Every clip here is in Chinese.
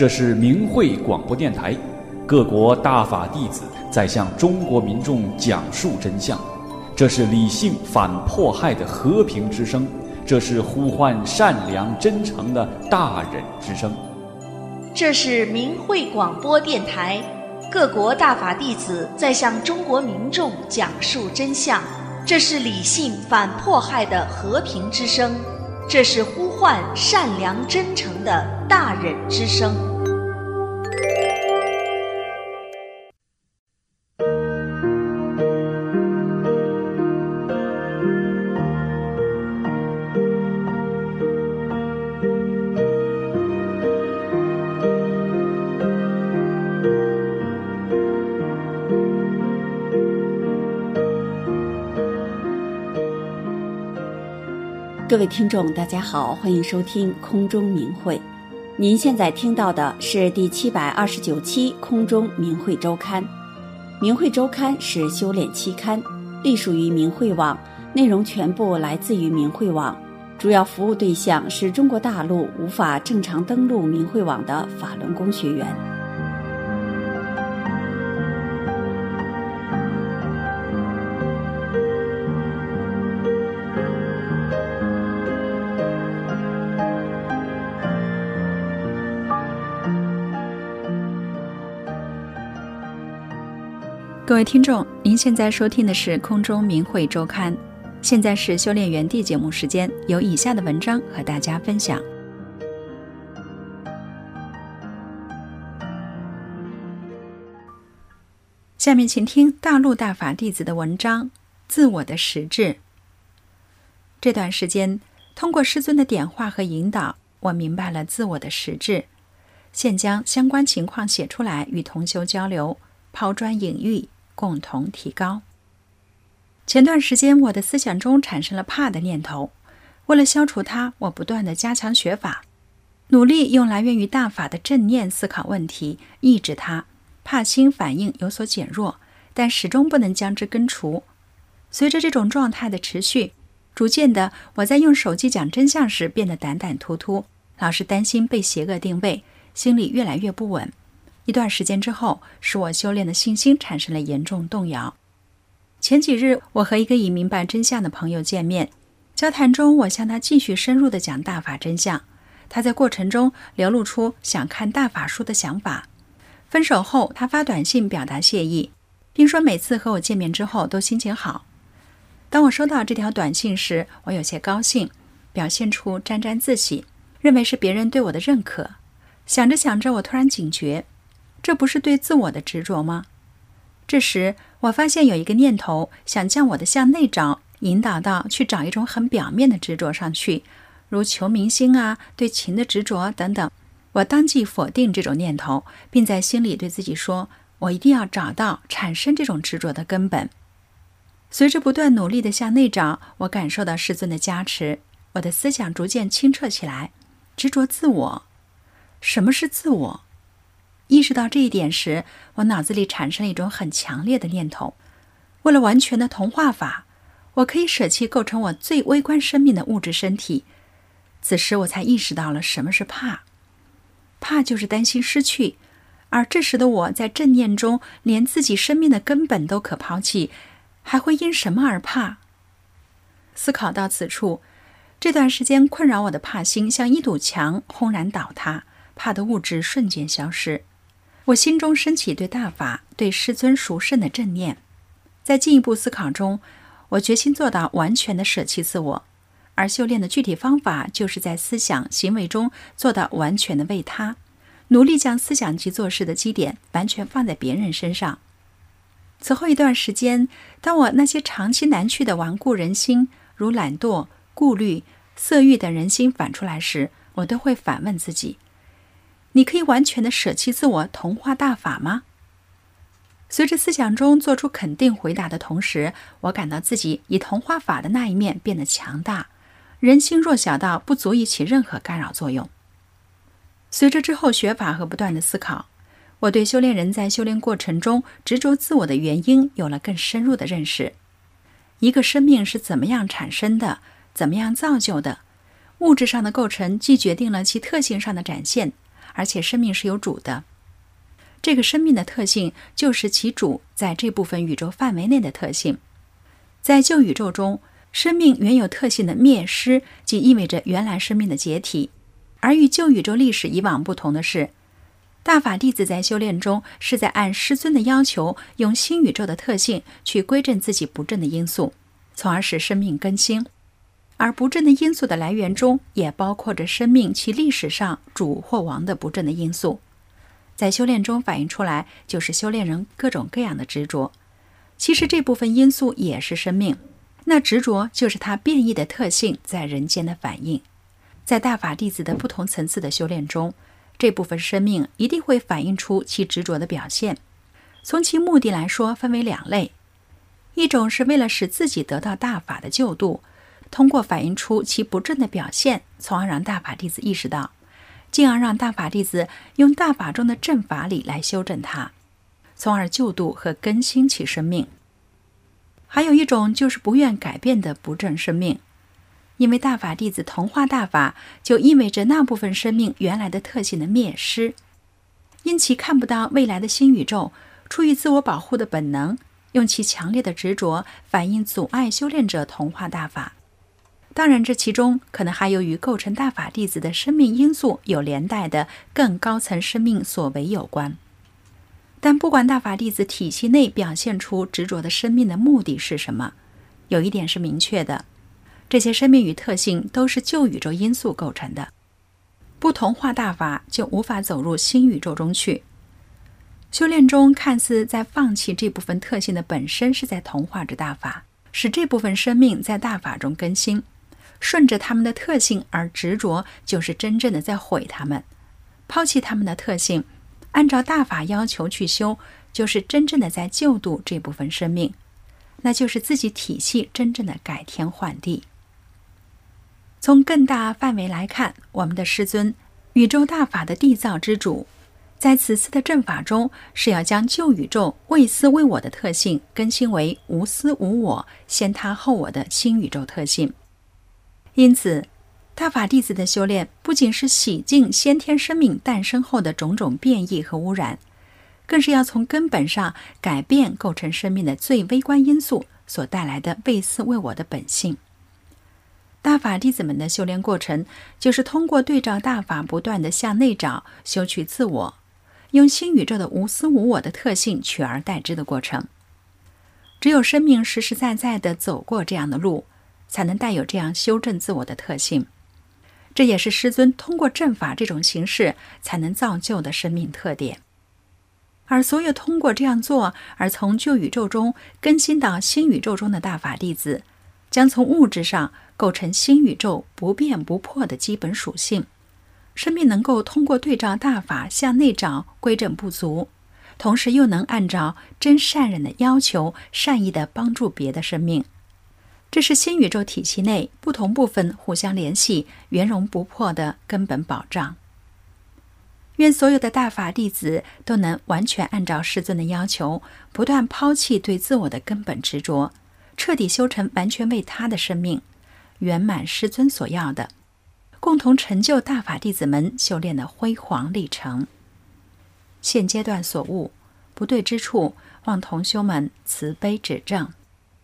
这是明慧广播电台，各国大法弟子在向中国民众讲述真相。这是理性反迫害的和平之声，这是呼唤善良真诚的大忍之声。 这是明慧广播电台，各国大法弟子在向中国民众讲述真相。这是理性反迫害的和平之声，这是呼唤善良真诚的大忍之声。 各位听众大家好，欢迎收听空中明慧。您现在听到的是第729期空中明慧周刊。明慧周刊是修炼期刊，隶属于明慧网，内容全部来自于明慧网，主要服务对象是中国大陆无法正常登录明慧网的法轮功学员。 各位听众，您现在收听的是空中明慧周刊，现在是修炼园地节目时间，有以下的文章和大家分享。下面请听大陆大法弟子的文章《自我的实质》。这段时间，通过师尊的点化和引导，我明白了自我的实质，现将相关情况写出来与同修交流，抛砖引玉，共同提高。前段时间我的思想中产生了怕的念头，为了消除它，我不断地加强学法，努力用来源于大法的正念思考问题，抑制它，怕心反应有所减弱，但始终不能将之根除。随着这种状态的持续，逐渐的我在用手机讲真相时变得胆胆突突，老是担心被邪恶定位，心里越来越不稳。一段时间之后，使我修炼的信心产生了严重动摇。前几日，我和一个已明白真相的朋友见面，交谈中我向他继续深入地讲大法真相，他在过程中流露出想看大法书的想法。分手后，他发短信表达谢意，并说每次和我见面之后都心情好。当我收到这条短信时，我有些高兴，表现出沾沾自喜，认为是别人对我的认可。想着想着，我突然警觉，这不是对自我的执着吗？这时我发现有一个念头想将我的向内找引导到去找一种很表面的执着上去，如求明星啊、对情的执着等等。我当即否定这种念头，并在心里对自己说，我一定要找到产生这种执着的根本。随着不断努力的向内找，我感受到师尊的加持，我的思想逐渐清澈起来。执着自我，什么是自我？意识到这一点时，我脑子里产生了一种很强烈的念头，为了完全的同化法，我可以舍弃构成我最微观生命的物质身体。此时我才意识到了什么是怕。怕就是担心失去，而这时的我在正念中连自己生命的根本都可抛弃，还会因什么而怕？思考到此处，这段时间困扰我的怕心像一堵墙轰然倒塌，怕的物质瞬间消失。我心中升起对大法、对师尊殊胜的正念。在进一步思考中，我决心做到完全的舍弃自我，而修炼的具体方法就是在思想、行为中做到完全的为他，努力将思想及做事的基点完全放在别人身上。此后一段时间，当我那些长期难去的顽固人心，如懒惰、顾虑、色欲等人心反出来时，我都会反问自己，你可以完全的舍弃自我，同化大法吗？随着思想中做出肯定回答的同时，我感到自己以同化法的那一面变得强大，人心弱小到不足以起任何干扰作用。随着之后学法和不断的思考，我对修炼人在修炼过程中执着自我的原因有了更深入的认识。一个生命是怎么样产生的，怎么样造就的，物质上的构成既决定了其特性上的展现， 而且生命是有主的。这个生命的特性就是其主在这部分宇宙范围内的特性。在旧宇宙中，生命原有特性的灭失，即意味着原来生命的解体。而与旧宇宙历史以往不同的是，大法弟子在修炼中是在按师尊的要求，用新宇宙的特性去归正自己不正的因素，从而使生命更新。而不正的因素的来源中，也包括着生命其历史上主或王的不正的因素。在修炼中反映出来，就是修炼人各种各样的执着。其实这部分因素也是生命，那执着就是它变异的特性在人间的反应。在大法弟子的不同层次的修炼中，这部分生命一定会反映出其执着的表现。从其目的来说，分为两类：一种是为了使自己得到大法的救度，通过反映出其不正的表现，从而让大法弟子意识到，进而让大法弟子用大法中的正法理来修正它，从而救度和更新其生命。还有一种就是不愿改变的不正生命，因为大法弟子同化大法，就意味着那部分生命原来的特性的灭失，因其看不到未来的新宇宙，出于自我保护的本能，用其强烈的执着反映阻碍修炼者同化大法。当然，这其中可能还有与构成大法弟子的生命因素有连带的更高层生命所为有关。但不管大法弟子体系内表现出执着的生命的目的是什么，有一点是明确的，这些生命与特性都是旧宇宙因素构成的。不同化大法，就无法走入新宇宙中去。修炼中看似在放弃这部分特性的本身，是在同化着大法，使这部分生命在大法中更新。顺着他们的特性而执着，就是真正的在毁他们；抛弃他们的特性，按照大法要求去修，就是真正的在救度这部分生命，那就是自己体系真正的改天换地。从更大范围来看，我们的师尊，宇宙大法的缔造之主，在此次的正法中，是要将旧宇宙为私为我的特性更新为无私无我、先他后我的新宇宙特性。因此，大法弟子的修炼不仅是洗净先天生命诞生后的种种变异和污染，更是要从根本上改变构成生命的最微观因素所带来的为私为我的本性。大法弟子们的修炼过程，就是通过对照大法不断地向内找，修取自我，用新宇宙的无私无我的特性取而代之的过程。只有生命实实在在地走过这样的路，才能带有这样修正自我的特性。这也是师尊通过正法这种形式才能造就的生命特点。而所有通过这样做而从旧宇宙中更新到新宇宙中的大法弟子，将从物质上构成新宇宙不变不破的基本属性。生命能够通过对照大法向内找归正不足，同时又能按照真善人的要求善意地帮助别的生命。这是新宇宙体系内不同部分互相联系、圆融不破的根本保障。愿所有的大法弟子都能完全按照师尊的要求，不断抛弃对自我的根本执着，彻底修成完全为他的生命，圆满师尊所要的，共同成就大法弟子们修炼的辉煌历程。现阶段所悟不对之处，望同修们慈悲指正。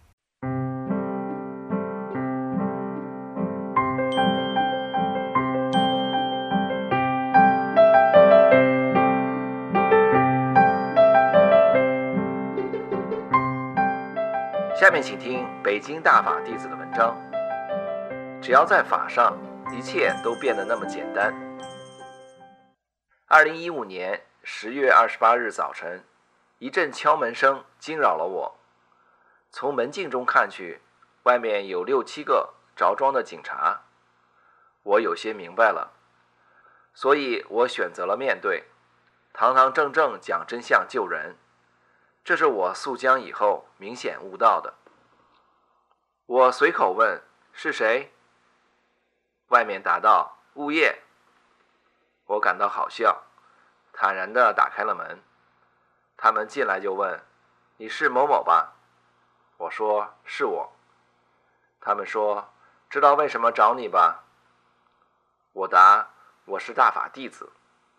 下面请听北京大法弟子的文章。只要在法上，一切都变得那么简单。2015年10月28日早晨，一阵敲门声惊扰了我。从门径中看去，外面有6、7个着装的警察。我有些明白了，所以我选择了面对，堂堂正正讲真相救人。这是我溯江以后明显悟到的。我随口问：“是谁？”外面答道：“物业。”我感到好笑，坦然地打开了门。他们进来就问：“你是某某吧？”我说：“是我。”他们说：“知道为什么找你吧？”我答：“我是大法弟子。”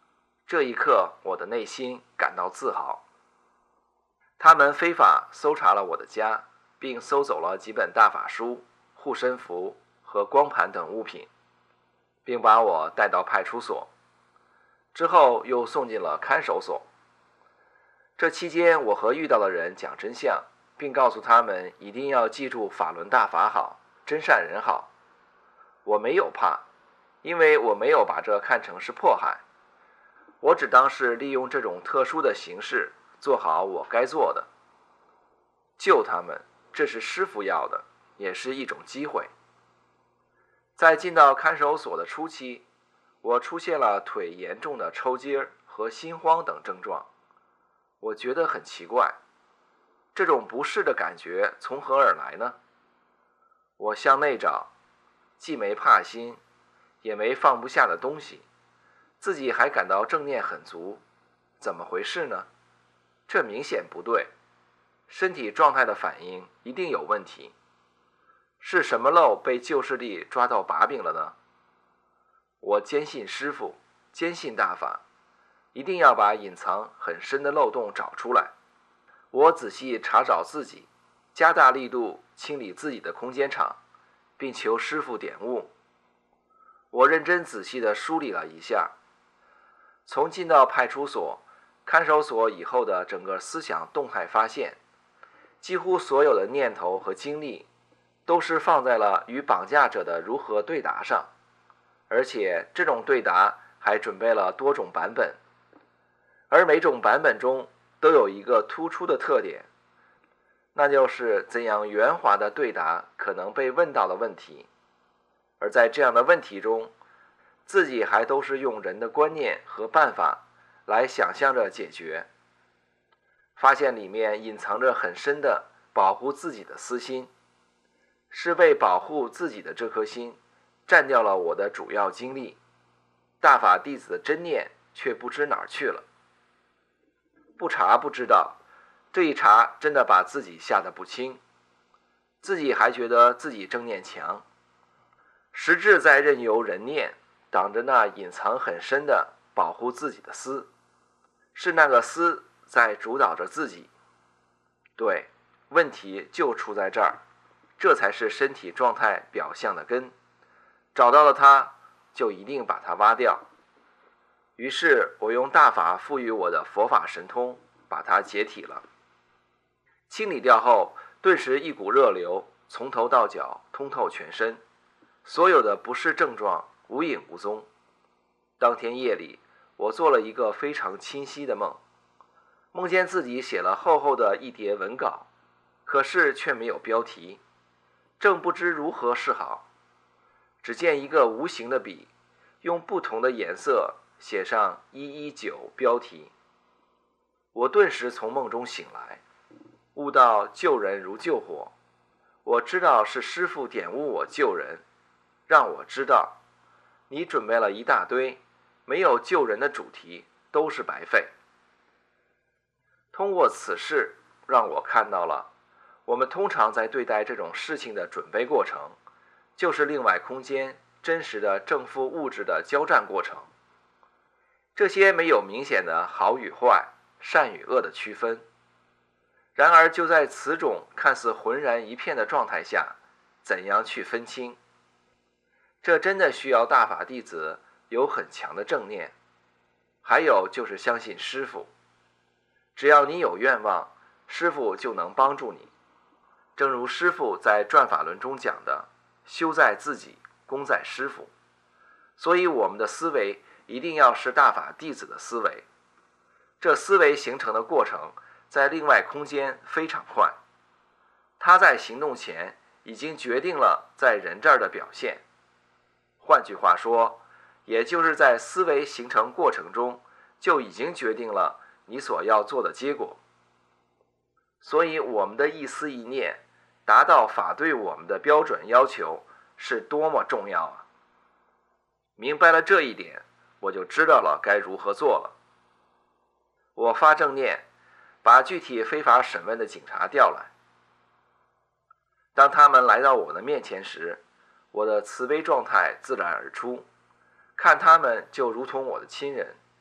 这一刻，我的内心感到自豪。他们非法搜查了我的家，并搜走了几本大法书、护身符和光盘等物品，并把我带到派出所，之后又送进了看守所。这期间，我和遇到的人讲真相，并告诉他们一定要记住法轮大法好，真善人好。我没有怕，因为我没有把这看成是迫害，我只当是利用这种特殊的形式做好我该做的。救他们，这是师父要的，也是一种机会。在进到看守所的初期，我出现了腿严重的抽筋儿和心慌等症状。我觉得很奇怪，这种不适的感觉从何而来呢？我向内找，既没怕心，也没放不下的东西，自己还感到正念很足，怎么回事呢？这明显不对，身体状态的反应一定有问题。是什么漏被旧势力抓到把柄了呢？我坚信师父，坚信大法，一定要把隐藏很深的漏洞找出来。我仔细查找自己，加大力度清理自己的空间场，并求师父点悟。我认真仔细地梳理了一下，从进到派出所、看守所以后的整个思想动态发现，几乎所有的念头和精力都是放在了与绑架者的如何对答上，而且这种对答还准备了多种版本，而每种版本中都有一个突出的特点，那就是怎样圆滑的对答可能被问到的问题，而在这样的问题中，自己还都是用人的观念和办法来想象着解决，发现里面隐藏着很深的保护自己的私心，是为保护自己的这颗心占掉了我的主要精力，大法弟子的真念却不知哪儿去了。不查不知道，这一查真的把自己吓得不轻，自己还觉得自己正念强，实质在任由人念挡着那隐藏很深的保护自己的私，是那个私在主导着自己。对，问题就出在这儿，这才是身体状态表象的根，找到了它，就一定把它挖掉。于是我用大法赋予我的佛法神通，把它解体了。清理掉后，顿时一股热流从头到脚通透全身，所有的不适症状无影无踪。当天夜里，我做了一个非常清晰的梦，梦见自己写了厚厚的一叠文稿，可是却没有标题，正不知如何是好。只见一个无形的笔用不同的颜色写上119标题。我顿时从梦中醒来，悟到救人如救火。我知道是师父点悟我救人，让我知道你准备了一大堆没有救人的主题，都是白费。通过此事让我看到了我们通常在对待这种事情的准备过程，就是另外空间真实的正负物质的交战过程。这些没有明显的好与坏、善与恶的区分，然而就在此种看似浑然一片的状态下，怎样去分清？这真的需要大法弟子有很强的正念，还有就是相信师父。只要你有愿望，师父就能帮助你。正如师父在转法轮中讲的，修在自己，功在师父。所以我们的思维一定要是大法弟子的思维，这思维形成的过程在另外空间非常快，它在行动前已经决定了在人这儿的表现。换句话说，也就是在思维形成过程中就已经决定了你所要做的结果。所以我们的一思一念达到法对我们的标准要求是多么重要啊！明白了这一点，我就知道了该如何做了。我发正念，把具体非法审问的警察调来。当他们来到我的面前时，我的慈悲状态自然而出，看他们就如同我的亲人，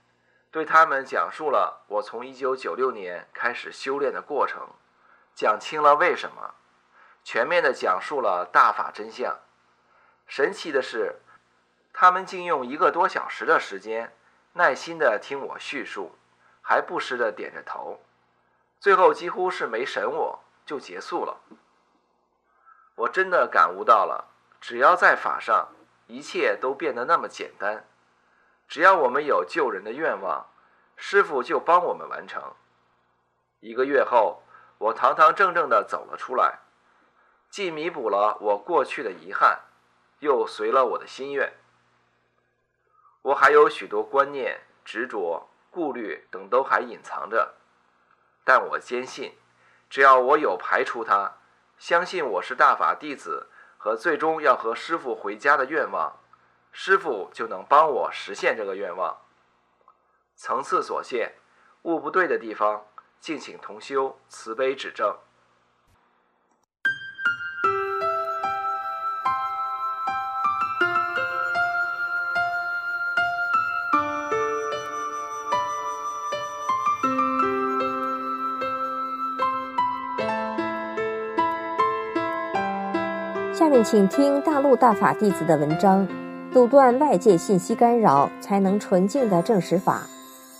对他们讲述了我从1996年开始修炼的过程，讲清了为什么，全面地讲述了大法真相。神奇的是，他们竟用1个多小时的时间耐心地听我叙述，还不时地点着头，最后几乎是没审我就结束了。我真的感悟到了，只要在法上，一切都变得那么简单。只要我们有救人的愿望，师父就帮我们完成。1个月后，我堂堂正正地走了出来，既弥补了我过去的遗憾，又随了我的心愿。我还有许多观念、执着、顾虑等都还隐藏着，但我坚信，只要我有排除它，相信我是大法弟子和最终要和师父回家的愿望，师父就能帮我实现这个愿望。层次所限，悟不对的地方，敬请同修慈悲指正。 下面请听大陆大法弟子的文章，阻断外界信息干扰，才能纯净的证实法。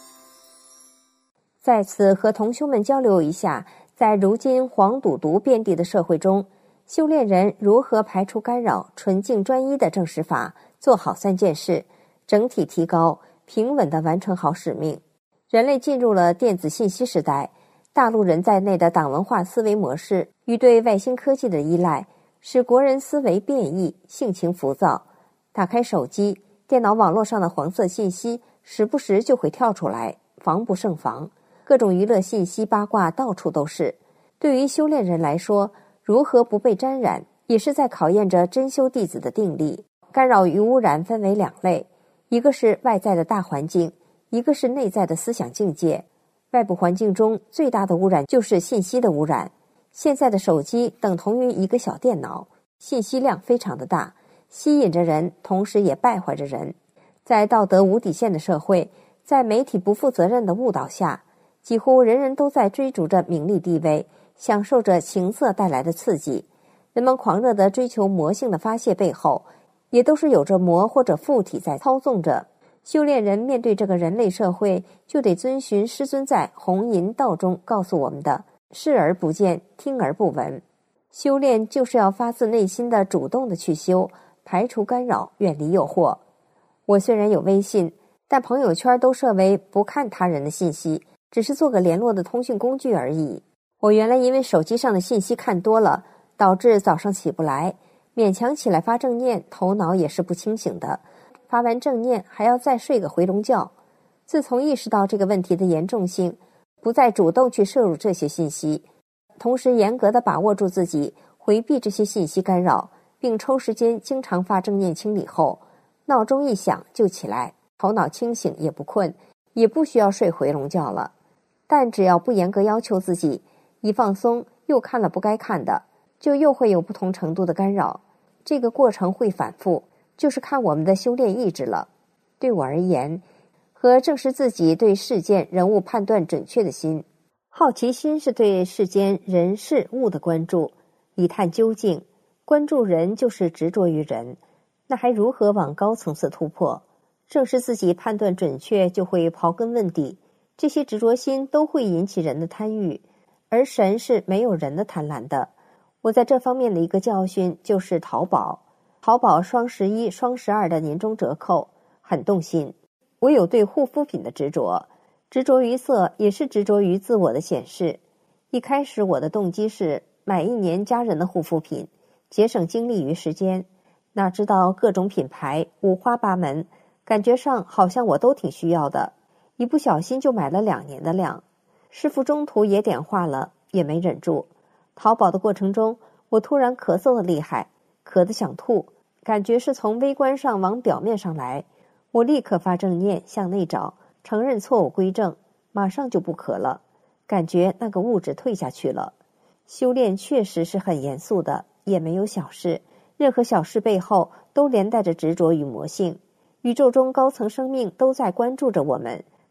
在此和同修们交流一下，在如今黄赌毒遍地的社会中，修炼人如何排除干扰，纯净专一的证实法，做好3件事，整体提高，平稳地完成好使命。人类进入了电子信息时代，大陆人在内的党文化思维模式与对外星科技的依赖，使国人思维变异，性情浮躁。打开手机、电脑网络上的黄色信息，时不时就会跳出来，防不胜防。各种娱乐信息八卦到处都是。对于修炼人来说，如何不被沾染，也是在考验着真修弟子的定力。干扰与污染分为2类，一个是外在的大环境，一个是内在的思想境界。外部环境中最大的污染就是信息的污染。现在的手机等同于一个小电脑，信息量非常的大，吸引着人，同时也败坏着人。在道德无底线的社会，在媒体不负责任的误导下，几乎人人都在追逐着名利地位，享受着情色带来的刺激。人们狂热地追求魔性的发泄背后，也都是有着魔或者附体在操纵着。修炼人面对这个人类社会，就得遵循师尊在弘淫道中告诉我们的，视而不见，听而不闻。修炼就是要发自内心的主动的去修，排除干扰，远离诱惑。我虽然有微信，但朋友圈都设为不看他人的信息，只是做个联络的通讯工具而已。我原来因为手机上的信息看多了，导致早上起不来，勉强起来发正念，头脑也是不清醒的，发完正念还要再睡个回笼觉。自从意识到这个问题的严重性，不再主动去摄入这些信息，同时严格地把握住自己，回避这些信息干扰，并抽时间经常发正念清理后，闹钟一响就起来，头脑清醒，也不困，也不需要睡回笼觉了。但只要不严格要求自己，一放松又看了不该看的，就又会有不同程度的干扰。这个过程会反复，就是看我们的修炼意志了。对我而言，和正视自己对事件人物判断准确的心。好奇心是对世间人事物的关注，一探究竟。关注人就是执着于人，那还如何往高层次突破？正视自己判断准确，就会刨根问底。这些执着心都会引起人的贪欲，而神是没有人的贪婪的。我在这方面的一个教训就是淘宝双11、双12的年终折扣，很动心。我有对护肤品的执着于色，也是执着于自我的显示。一开始我的动机是买1年家人的护肤品，节省精力与时间，哪知道各种品牌五花八门，感觉上好像我都挺需要的，一不小心就买了2年的量。师傅中途也点化了，也没忍住。淘宝的过程中，我突然咳嗽的厉害，咳得想吐，感觉是从微观上往表面上来。我立刻发正念向内找，承认错误归正，马上就不咳了，感觉那个物质退下去了。修炼确实是很严肃的，也没有小事，任何小事背后都连带着执着与魔性。宇宙中高层生命都在关注着我们，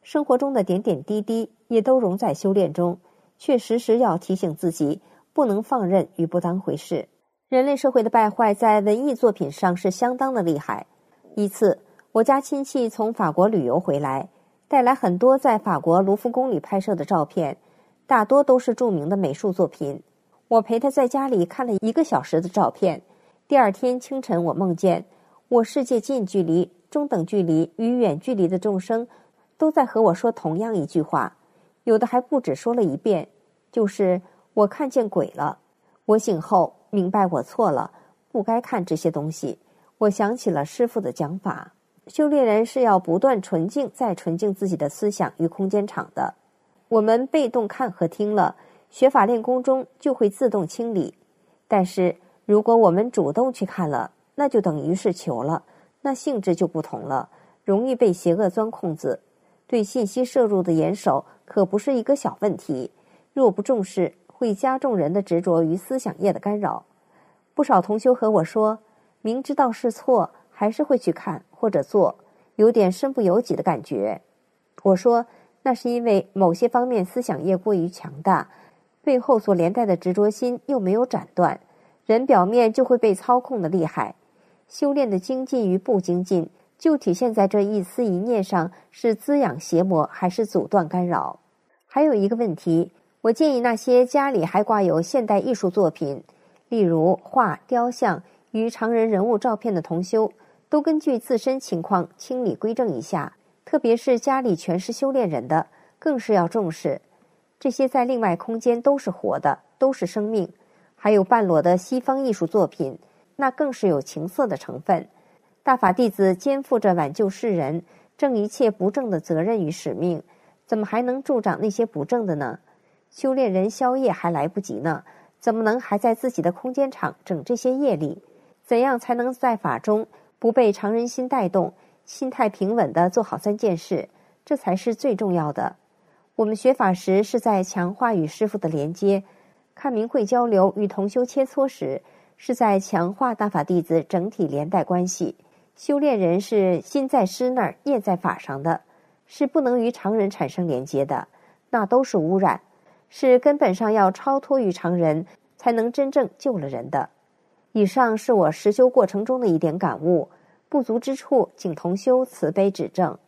生活中的点点滴滴也都融在修炼中，却时时要提醒自己，不能放任与不当回事。人类社会的败坏在文艺作品上是相当的厉害。一次，我家亲戚从法国旅游回来，带来很多在法国卢浮宫里拍摄的照片，大多都是著名的美术作品。我陪他在家里看了1个小时的照片。第二天清晨，我梦见我世界近距离、中等距离与远距离的众生都在和我说同样一句话，有的还不止说了1遍，就是我看见鬼了。我醒后明白我错了，不该看这些东西。我想起了师父的讲法，修炼人是要不断纯净再纯净自己的思想与空间场的。我们被动看和听了，学法练功中就会自动清理。但是如果我们主动去看了，那就等于是求了，那性质就不同了，容易被邪恶钻空子。对信息摄入的严守可不是一个小问题，若不重视，会加重人的执着于思想业的干扰。不少同修和我说，明知道是错，还是会去看或者做，有点身不由己的感觉。我说，那是因为某些方面思想业过于强大，背后所连带的执着心又没有斩断，人表面就会被操控的厉害。修炼的精进与不精进，就体现在这一丝一念上，是滋养邪魔还是阻断干扰。还有一个问题，我建议那些家里还挂有现代艺术作品，例如画、雕像与常人人物照片的同修，都根据自身情况清理归正一下，特别是家里全是修炼人的，更是要重视。这些在另外空间都是活的，都是生命。还有半裸的西方艺术作品，那更是有情色的成分。大法弟子肩负着挽救世人、正一切不正的责任与使命，怎么还能助长那些不正的呢？修炼人消业还来不及呢，怎么能还在自己的空间场整这些业力？怎样才能在法中不被常人心带动，心态平稳地做好3件事？这才是最重要的。我们学法时是在强化与师父的连接，看明慧交流与同修切磋时，是在强化大法弟子整体连带关系。修炼人是心在师那儿，业在法上的，是不能与常人产生连接的，那都是污染，是根本上要超脱于常人，才能真正救了人的。以上是我实修过程中的一点感悟，不足之处请同修慈悲指正。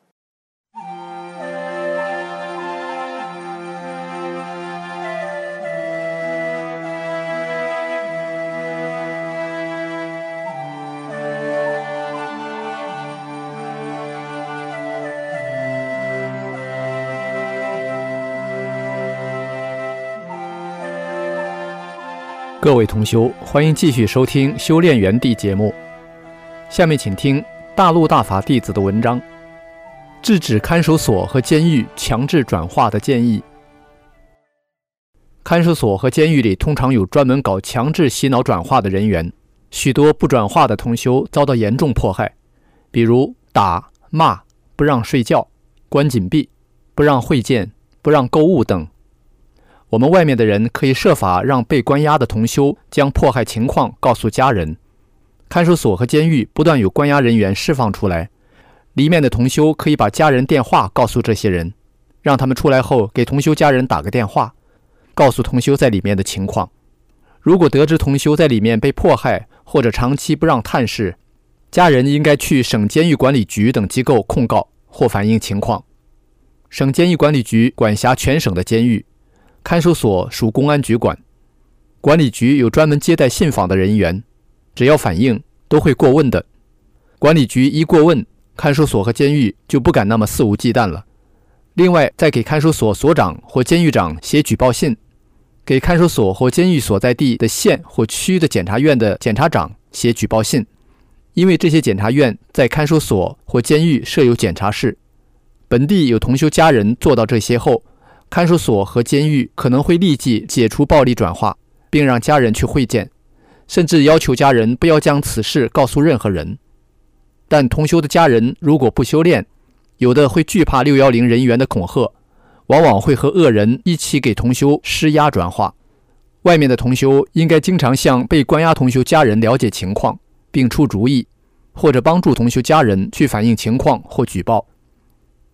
各位同修，欢迎继续收听《修炼园地》节目。下面请听大陆大法弟子的文章：制止看守所和监狱强制转化的建议。看守所和监狱里通常有专门搞强制洗脑转化的人员，许多不转化的同修遭到严重迫害，比如打、骂、不让睡觉、关紧闭、不让会见、不让购物等。我们外面的人可以设法让被关押的同修将迫害情况告诉家人。看守所和监狱不断有关押人员释放出来，里面的同修可以把家人电话告诉这些人，让他们出来后给同修家人打个电话，告诉同修在里面的情况。如果得知同修在里面被迫害或者长期不让探视，家人应该去省监狱管理局等机构控告或反映情况。省监狱管理局管辖全省的监狱，看守所属公安局管，管理局有专门接待信访的人员，只要反映都会过问的。管理局一过问，看守所和监狱就不敢那么肆无忌惮了。另外，再给看守所所长或监狱长写举报信，给看守所或监狱所在地的县或区的检察院的检察长写举报信，因为这些检察院在看守所或监狱设有检察室。本地有同修家人做到这些后，看守所和监狱可能会立即解除暴力转化，并让家人去会见，甚至要求家人不要将此事告诉任何人。但同修的家人如果不修炼，有的会惧怕610人员的恐吓，往往会和恶人一起给同修施压转化。外面的同修应该经常向被关押同修家人了解情况，并出主意，或者帮助同修家人去反映情况或举报。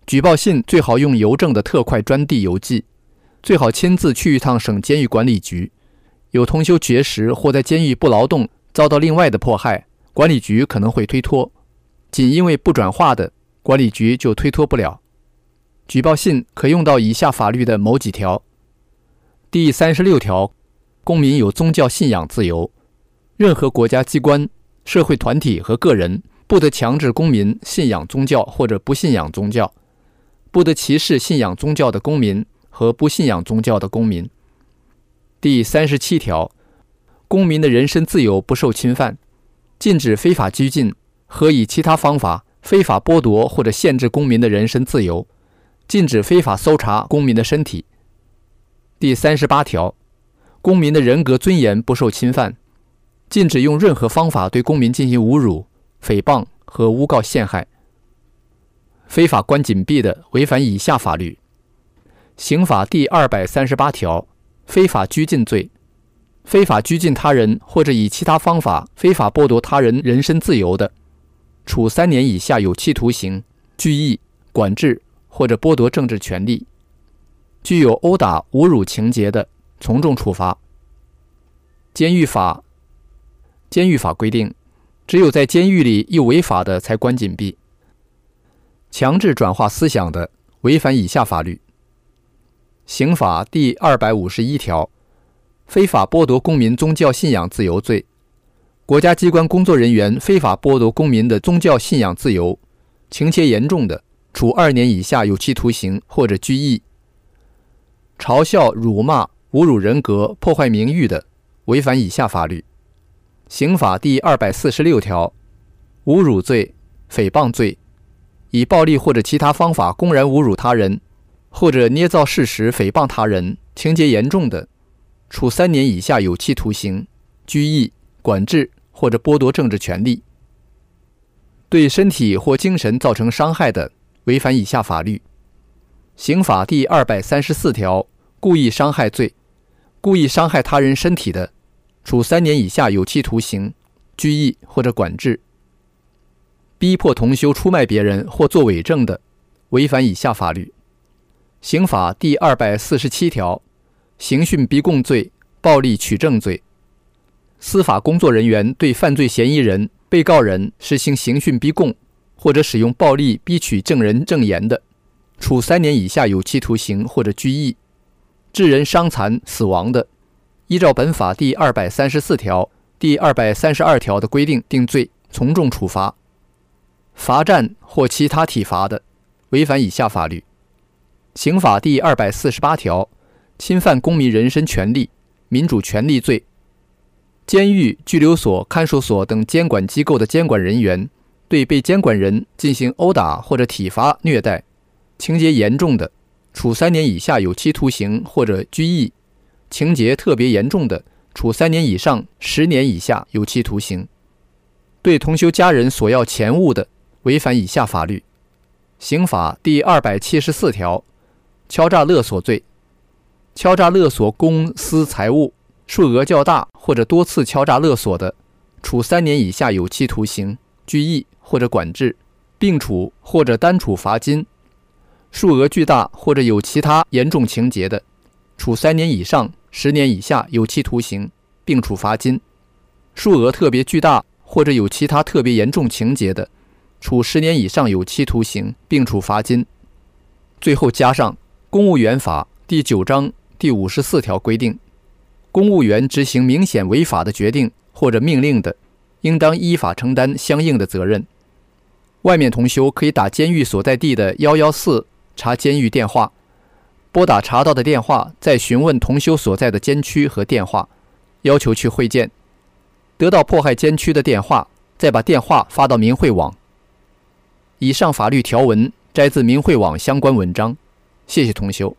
举报信最好用邮政的特快专递邮寄，最好亲自去一趟省监狱管理局。有同修绝食或在监狱不劳动遭到另外的迫害，管理局可能会推脱，仅因为不转化的，管理局就推脱不了。举报信可用到以下法律的某几条。第36条，公民有宗教信仰自由，任何国家机关、社会团体和个人不得强制公民信仰宗教或者不信仰宗教，不得歧视信仰宗教的公民和不信仰宗教的公民。第37条，公民的人身自由不受侵犯，禁止非法拘禁和以其他方法非法剥夺或者限制公民的人身自由，禁止非法搜查公民的身体。第38条，公民的人格尊严不受侵犯，禁止用任何方法对公民进行侮辱、诽谤和诬告陷害。非法关禁闭的，违反以下法律：刑法第238条，非法拘禁罪，非法拘禁他人或者以其他方法非法剥夺他人人身自由的，处3年以下有期徒刑、拘役、管制或者剥夺政治权利；具有殴打、侮辱情节的，从重处罚。监狱法规定，只有在监狱里一违法的才关禁闭。强制转化思想的，违反以下法律：刑法第251条，非法剥夺公民宗教信仰自由罪，国家机关工作人员非法剥夺公民的宗教信仰自由，情节严重的，处2年以下有期徒刑或者拘役。嘲笑、辱骂、侮辱人格、破坏名誉的，违反以下法律：刑法第246条，侮辱罪、诽谤罪，以暴力或者其他方法公然侮辱他人，或者捏造事实诽谤他人，情节严重的，处3年以下有期徒刑、拘役、管制或者剥夺政治权利。对身体或精神造成伤害的，违反以下法律：刑法第234条，故意伤害罪，故意伤害他人身体的，处3年以下有期徒刑、拘役或者管制。逼迫同修出卖别人或作伪证的，违反以下法律：刑法第247条，刑讯逼供罪、暴力取证罪。司法工作人员对犯罪嫌疑人、被告人实行刑讯逼供，或者使用暴力逼取证人证言的，处3年以下有期徒刑或者拘役。致人伤残、死亡的，依照本法第234条、第232条的规定定罪，从重处罚。罚站或其他体罚的，违反以下法律：刑法第248条，侵犯公民人身权利、民主权利罪。监狱、拘留所、看守所等监管机构的监管人员对被监管人进行殴打或者体罚虐待，情节严重的，处3年以下有期徒刑或者拘役；情节特别严重的，处3年以上10年以下有期徒刑。对同修家人索要钱物的，违反以下法律：刑法第274条，敲诈勒索罪。敲诈勒索公私财物，数额较大或者多次敲诈勒索的，处3年以下有期徒刑、拘役或者管制，并处或者单处罚金；数额巨大或者有其他严重情节的，处3年以上10年以下有期徒刑，并处罚金；数额特别巨大或者有其他特别严重情节的，处10年以上有期徒刑，并处罚金。最后加上《公务员法》第9章第54条规定，公务员执行明显违法的决定或者命令的，应当依法承担相应的责任。外面同修可以打监狱所在地的114查监狱电话，拨打查到的电话，再询问同修所在的监区和电话，要求去会见。得到迫害监区的电话，再把电话发到明慧网。以上法律条文摘自明慧网相关文章，谢谢同修。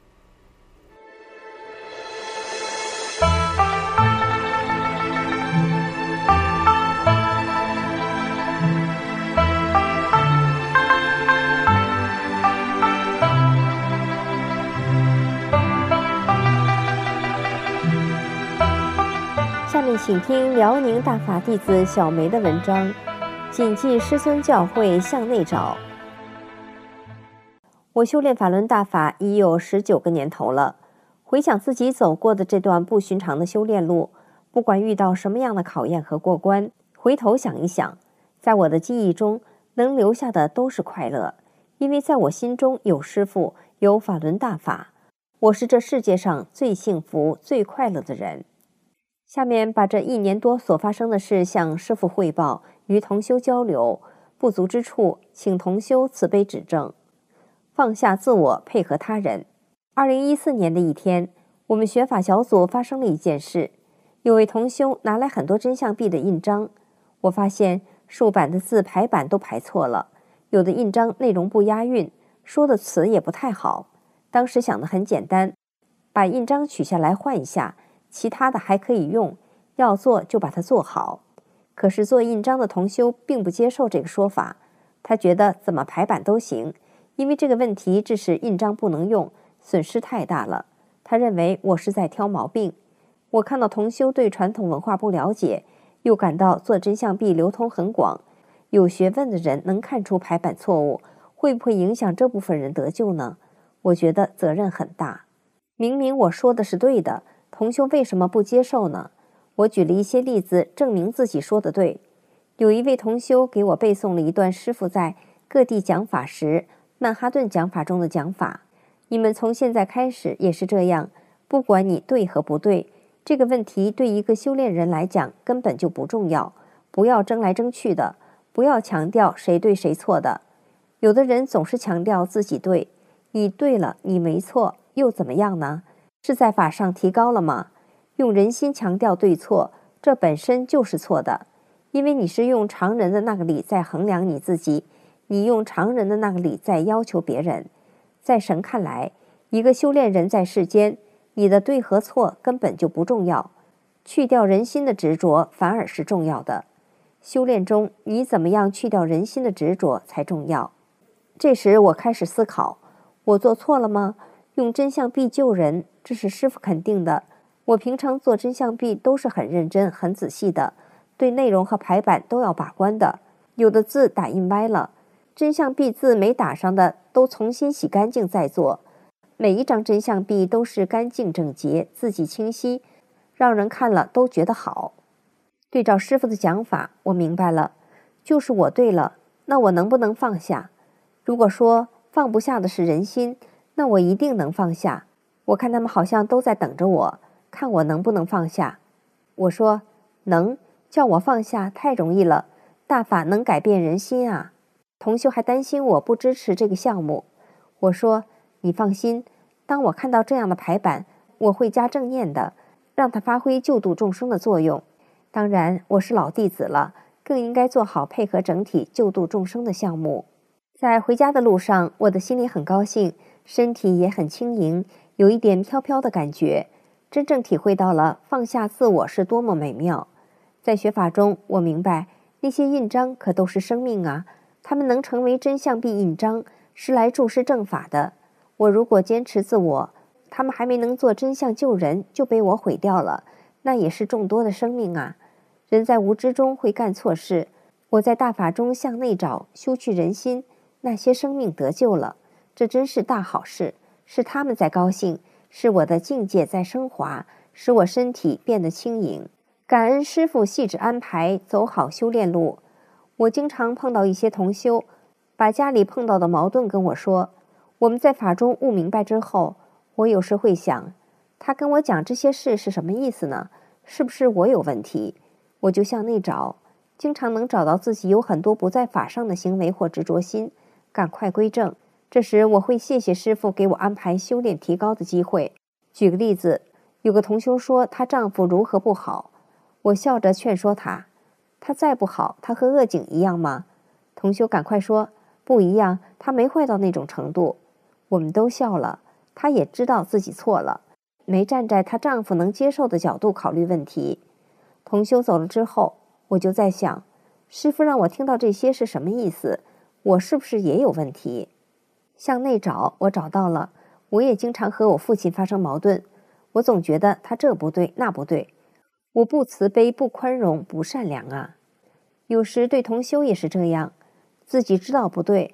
下面请听辽宁大法弟子小梅的文章，谨记师尊教诲向内找。 我修炼法轮大法已有19个年头了，回想自己走过的这段不寻常的修炼路，不管遇到什么样的考验和过关，回头想一想，在我的记忆中能留下的都是快乐，因为在我心中有师父，有法轮大法，我是这世界上最幸福最快乐的人。下面把这1年多所发生的事向师父汇报，与同修交流，不足之处请同修慈悲指正。放下自我，配合他人。2014年的一天，我们学法小组发生了一件事，有位同修拿来很多真相币的印章，我发现数版的字排版都排错了，有的印章内容不押韵，说的词也不太好。当时想得很简单，把印章取下来换一下，其他的还可以用，要做就把它做好。可是做印章的同修并不接受这个说法，他觉得怎么排版都行，因为这个问题致使印章不能用，损失太大了。他认为我是在挑毛病。我看到同修对传统文化不了解，又感到做真相币流通很广，有学问的人能看出排版错误，会不会影响这部分人得救呢？我觉得责任很大。明明我说的是对的，同修为什么不接受呢？我举了一些例子证明自己说的对。有一位同修给我背诵了一段师父在各地讲法时曼哈顿讲法中的讲法，你们从现在开始也是这样，不管你对和不对，这个问题对一个修炼人来讲根本就不重要，不要争来争去的，不要强调谁对谁错的。有的人总是强调自己对，你对了，你没错，又怎么样呢？是在法上提高了吗？用人心强调对错，这本身就是错的，因为你是用常人的那个理在衡量你自己，你用常人的那个理在要求别人。在神看来，一个修炼人在世间，你的对和错根本就不重要，去掉人心的执着反而是重要的。修炼中，你怎么样去掉人心的执着才重要。这时我开始思考，我做错了吗？用真相币救人，这是师父肯定的。我平常做真相币都是很认真很仔细的，对内容和排版都要把关的，有的字打印歪了，真相币字没打上的都重新洗干净再做。每一张真相币都是干净整洁，字迹清晰，让人看了都觉得好。对照师父的讲法，我明白了，就是我对了，那我能不能放下？如果说放不下的是人心，那我一定能放下。我看他们好像都在等着我，看我能不能放下。我说能，叫我放下太容易了，大法能改变人心啊。同修还担心我不支持这个项目，我说你放心，当我看到这样的排版，我会加正念的，让它发挥救度众生的作用。当然我是老弟子了，更应该做好配合整体救度众生的项目。在回家的路上，我的心里很高兴，身体也很轻盈，有一点飘飘的感觉，真正体会到了放下自我是多么美妙。在学法中，我明白那些印章可都是生命啊，它们能成为真相币印章，是来注释正法的。我如果坚持自我，他们还没能做真相救人就被我毁掉了，那也是众多的生命啊。人在无知中会干错事，我在大法中向内找，修去人心，那些生命得救了，这真是大好事，是他们在高兴，是我的境界在升华，使我身体变得轻盈。感恩师父细致安排，走好修炼路。我经常碰到一些同修，把家里碰到的矛盾跟我说，我们在法中悟明白之后，我有时会想，他跟我讲这些事是什么意思呢？是不是我有问题？我就向内找，经常能找到自己有很多不在法上的行为或执着心，赶快归正。这时我会谢谢师父给我安排修炼提高的机会。举个例子，有个同修说她丈夫如何不好，我笑着劝说她，他再不好，他和恶警一样吗？同修赶快说不一样，他没坏到那种程度。我们都笑了，她也知道自己错了，没站在她丈夫能接受的角度考虑问题。同修走了之后，我就在想，师父让我听到这些是什么意思？我是不是也有问题？向内找，我找到了。我也经常和我父亲发生矛盾，我总觉得他这不对那不对，我不慈悲不宽容不善良啊。有时对同修也是这样，自己知道不对，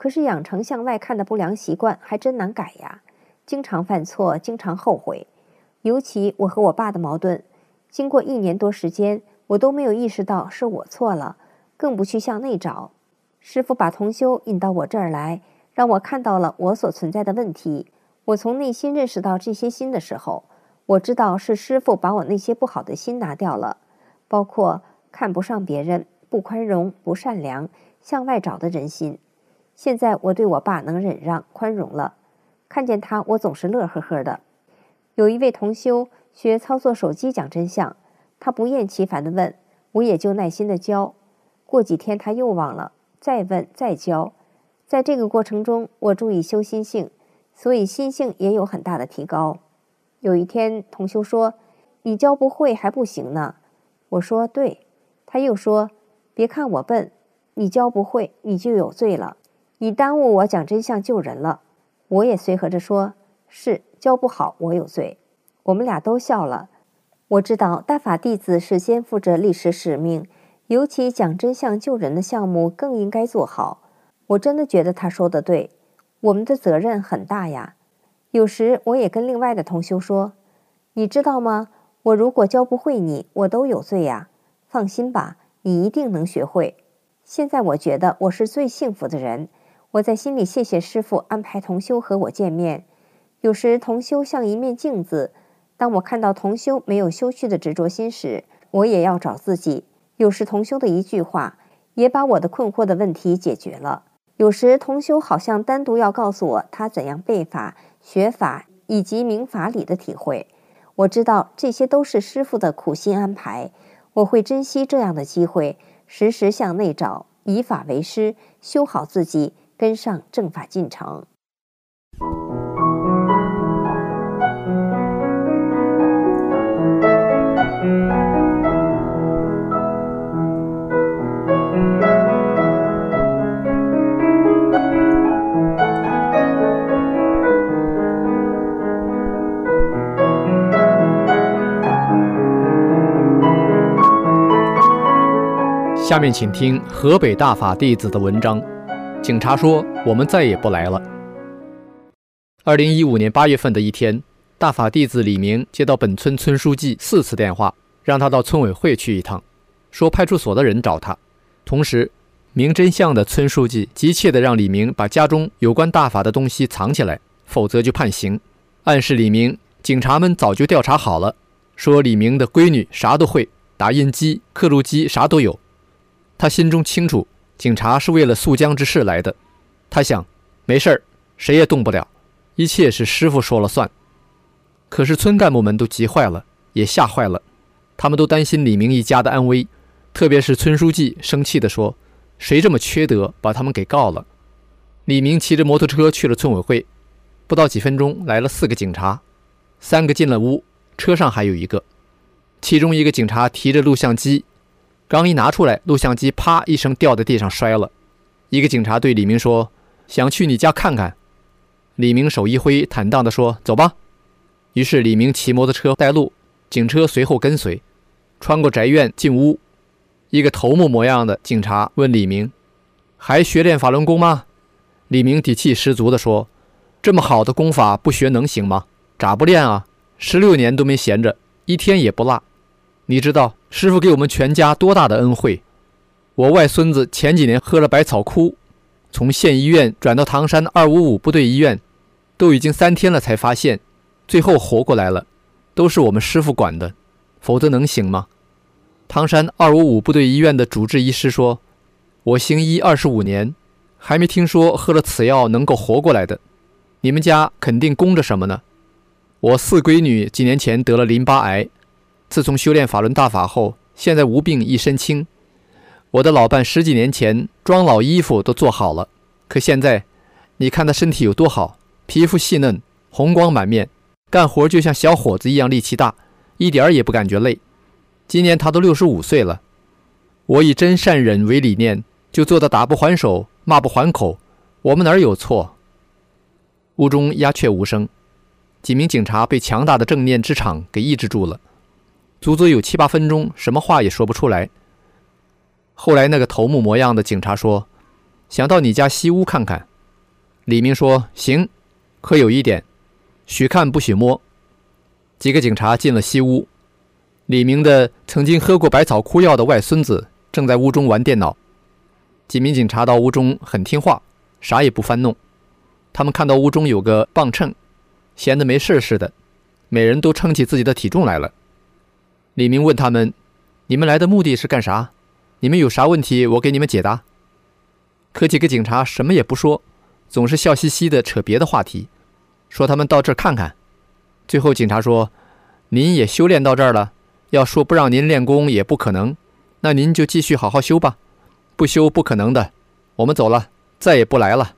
可是养成向外看的不良习惯还真难改呀，经常犯错，经常后悔。尤其我和我爸的矛盾，经过1年多时间，我都没有意识到是我错了，更不去向内找。师父把同修引到我这儿来，让我看到了我所存在的问题。我从内心认识到这些心的时候，我知道是师父把我那些不好的心拿掉了，包括看不上别人、不宽容、不善良、向外找的人心。现在我对我爸能忍让、宽容了，看见他我总是乐呵呵的。有一位同修学操作手机讲真相，他不厌其烦地问，我也就耐心地教。过几天他又忘了，再问再教。在这个过程中，我注意修心性，所以心性也有很大的提高。有一天同修说，你教不会还不行呢。我说对。他又说，别看我笨，你教不会你就有罪了，你耽误我讲真相救人了。我也随和着说，是教不好我有罪。我们俩都笑了。我知道大法弟子是肩负着历史使命，尤其讲真相救人的项目更应该做好。我真的觉得他说的对，我们的责任很大呀。有时我也跟另外的同修说，你知道吗，我如果教不会你，我都有罪呀。放心吧，你一定能学会。现在我觉得我是最幸福的人，我在心里谢谢师父安排同修和我见面。有时同修像一面镜子，当我看到同修没有修去的执着心时，我也要找自己。有时同修的一句话也把我的困惑的问题解决了。有时同修好像单独要告诉我他怎样背法、学法以及明法理的体会。我知道这些都是师父的苦心安排，我会珍惜这样的机会，时时向内找，以法为师，修好自己，跟上正法进程。 下面请听河北大法弟子的文章。警察说我们再也不来了。2015年8月份的一天，大法弟子李明接到本村村书记4次电话，让他到村委会去一趟，说派出所的人找他。同时明真相的村书记急切地让李明把家中有关大法的东西藏起来，否则就判刑。暗示李明警察们早就调查好了，说李明的闺女啥都会，打印机、刻录机啥都有。他心中清楚，警察是为了肃江之事来的。他想，没事儿，谁也动不了，一切是师父说了算。可是村干部们都急坏了，也吓坏了，他们都担心李明一家的安危，特别是村书记生气地说，谁这么缺德，把他们给告了。李明骑着摩托车去了村委会，不到几分钟来了4个警察，3个进了屋，车上还有1个。其中一个警察提着录像机，刚一拿出来，录像机啪一声掉在地上摔了。一个警察对李明说，想去你家看看。李明手一挥，坦荡地说，走吧。于是李明骑摩托车带路，警车随后跟随，穿过宅院进屋。一个头目模样的警察问李明，还学练法轮功吗？李明底气十足地说，这么好的功法不学能行吗？咋不练啊？16年都没闲着，一天也不落。你知道师父给我们全家多大的恩惠？我外孙子前几年喝了百草枯，从县医院转到唐山255部队医院，都已经3天了才发现，最后活过来了，都是我们师父管的，否则能行吗？唐山255部队医院的主治医师说，我行医25年，还没听说喝了此药能够活过来的。你们家肯定供着什么呢？我4闺女几年前得了淋巴癌，自从修炼法轮大法后，现在无病一身轻。我的老伴10几年前装老衣服都做好了，可现在你看他身体有多好，皮肤细嫩，红光满面，干活就像小伙子一样力气大，一点也不感觉累。今年他都65岁了。我以真善忍为理念，就做到打不还手，骂不还口，我们哪儿有错？屋中鸦雀无声，几名警察被强大的正念之场给抑制住了，足足有7、8分钟，什么话也说不出来。后来那个头目模样的警察说，想到你家西屋看看， 李明说：“行，可有一点，许看不许摸。”几个警察进了西屋，李明的曾经喝过百草枯药的外孙子正在屋中玩电脑。几名警察到屋中很听话，啥也不翻弄。他们看到屋中有个磅秤，闲得没事似的，每人都称起自己的体重来了。李明问他们：“你们来的目的是干啥？你们有啥问题我给你们解答。”可几个警察什么也不说，总是笑嘻嘻地扯别的话题，说他们到这儿看看。最后警察说：“您也修炼到这儿了，要说不让您练功也不可能，那您就继续好好修吧，不修不可能的，我们走了，再也不来了。”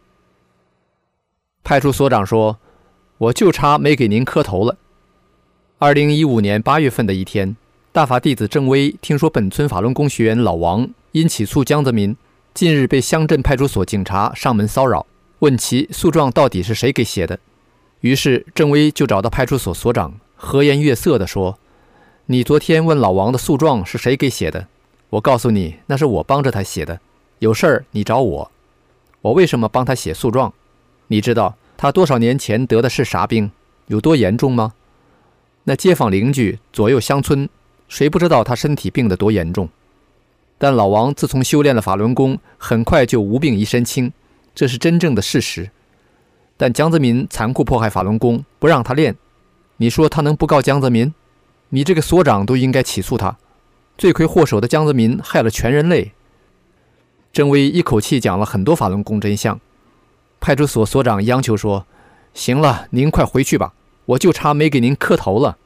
派出所长说：“我就差没给您磕头了。”2015年8月份的一天，大法弟子郑威听说本村法轮功学员老王因起诉江泽民，近日被乡镇派出所警察上门骚扰，问其诉状到底是谁给写的。于是郑威就找到派出所所长，和颜悦色地说：“你昨天问老王的诉状是谁给写的？我告诉你，那是我帮着他写的。有事儿你找我。我为什么帮他写诉状？你知道他多少年前得的是啥病，有多严重吗？那街坊邻居左右乡村，谁不知道他身体病得多严重？但老王自从修炼了法轮功，很快就无病一身轻，这是真正的事实。但江泽民残酷迫害法轮功，不让他练，你说他能不告江泽民？你这个所长都应该起诉他。罪魁祸首的江泽民害了全人类。”郑威一口气讲了很多法轮功真相。派出所所长央求说：“行了，您快回去吧，我就差没给您磕头了。”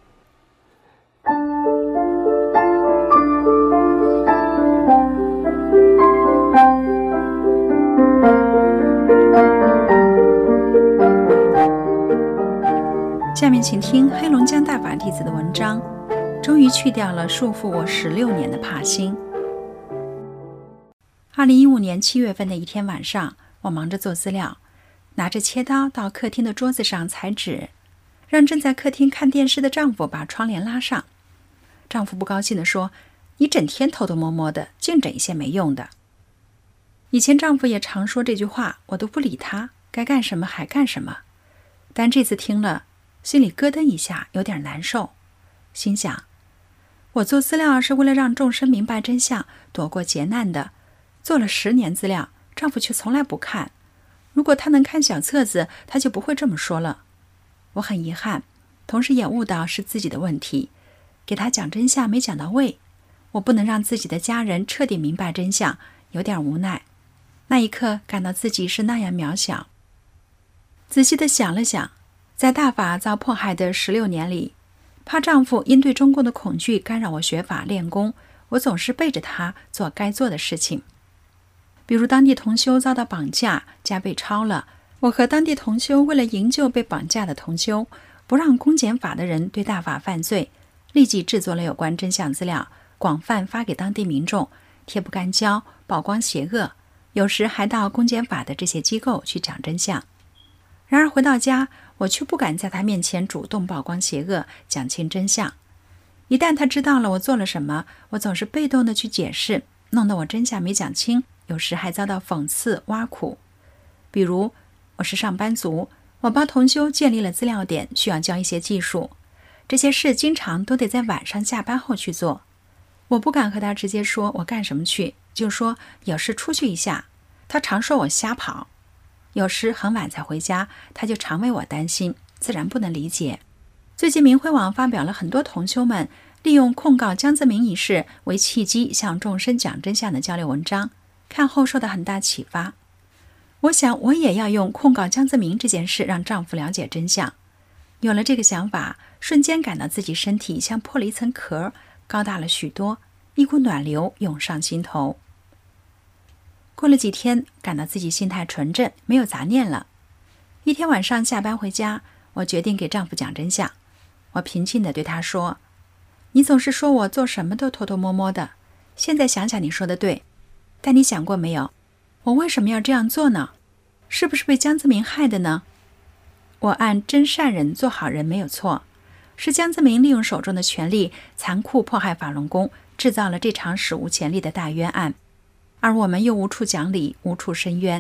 下面请听黑龙江大法弟子的文章，终于去掉了束缚我16年的怕心。2015年7月份的一天晚上，我忙着做资料，拿着切刀到客厅的桌子上裁纸，让正在客厅看电视的丈夫把窗帘拉上。丈夫不高兴地说：“你整天偷偷摸摸的，净整一些没用的。”以前丈夫也常说这句话，我都不理他，该干什么还干什么。但这次听了，心里咯噔一下，有点难受，心想：我做资料是为了让众生明白真相，躲过劫难的，做了10年资料，丈夫却从来不看。如果他能看小册子，他就不会这么说了。我很遗憾，同时也悟到是自己的问题，给他讲真相没讲到位。我不能让自己的家人彻底明白真相，有点无奈。那一刻感到自己是那样渺小。仔细地想了想，在大法遭迫害的16年里，怕丈夫因对中共的恐惧干扰我学法练功，我总是背着他做该做的事情。比如当地同修遭到绑架，家被抄了，我和当地同修为了营救被绑架的同修，不让公检法的人对大法犯罪，立即制作了有关真相资料，广泛发给当地民众，贴不干胶，曝光邪恶，有时还到公检法的这些机构去讲真相。然而回到家，我却不敢在他面前主动曝光邪恶，讲清真相。一旦他知道了我做了什么，我总是被动的去解释，弄得我真相没讲清，有时还遭到讽刺挖苦。比如我是上班族，我帮同修建立了资料点，需要教一些技术，这些事经常都得在晚上下班后去做。我不敢和他直接说我干什么去，就说有事出去一下。他常说我瞎跑，有时很晚才回家，他就常为我担心，自然不能理解。最近明慧网发表了很多同修们利用控告江泽民一事为契机向众生讲真相的交流文章，看后受到很大启发。我想我也要用控告江泽民这件事让丈夫了解真相。有了这个想法，瞬间感到自己身体像破了一层壳，高大了许多，一股暖流涌上心头。过了几天，感到自己心态纯正，没有杂念了。一天晚上下班回家，我决定给丈夫讲真相。我平静地对他说：“你总是说我做什么都偷偷摸摸的，现在想想你说的对，但你想过没有，我为什么要这样做呢？是不是被江泽民害的呢？我按真善人做好人没有错，是江泽民利用手中的权力残酷迫害法轮功，制造了这场史无前例的大冤案，而我们又无处讲理，无处申冤，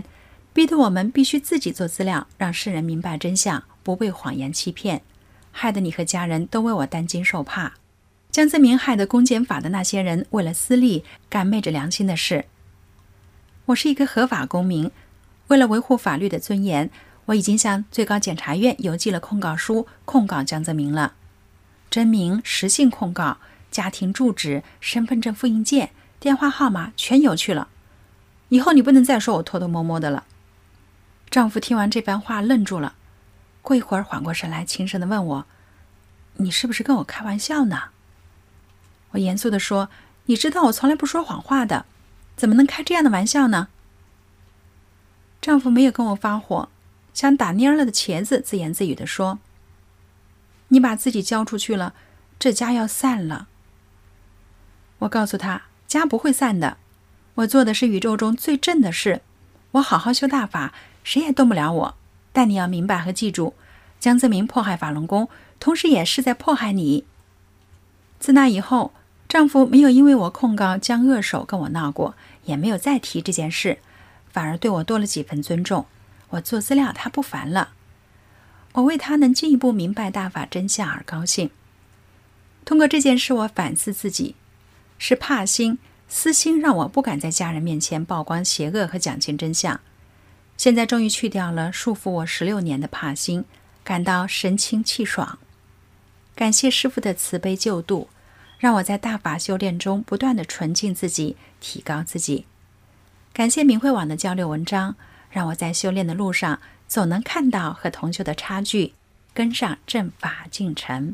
逼得我们必须自己做资料，让世人明白真相，不被谎言欺骗，害得你和家人都为我担惊受怕。江泽民害得公检法的那些人为了私利干昧着良心的事。我是一个合法公民，为了维护法律的尊严，我已经向最高检察院邮寄了控告书，控告江泽民了。真名实姓控告，家庭住址、身份证复印件、电话号码全邮去了。以后你不能再说我偷偷摸摸的了。丈夫听完这番话愣住了，过一会儿缓过神来，轻声地问我：你是不是跟我开玩笑呢？我严肃地说：你知道我从来不说谎话的，怎么能开这样的玩笑呢？丈夫没有跟我发火，像打蔫了的茄子，自言自语地说：你把自己交出去了，这家要散了。我告诉他，家不会散的，我做的是宇宙中最正的事，我好好修大法，谁也动不了我。但你要明白和记住，江泽民迫害法轮功，同时也是在迫害你。自那以后，丈夫没有因为我控告江恶手跟我闹过，也没有再提这件事，反而对我多了几分尊重。我做资料他不烦了，我为他能进一步明白大法真相而高兴。通过这件事，我反思自己，是怕心、私心让我不敢在家人面前曝光邪恶和讲清真相。现在终于去掉了束缚我16年的怕心，感到神清气爽。感谢师父的慈悲救度，让我在大法修炼中不断地纯净自己，提高自己。感谢明慧网的交流文章，让我在修炼的路上总能看到和同修的差距，跟上正法进程。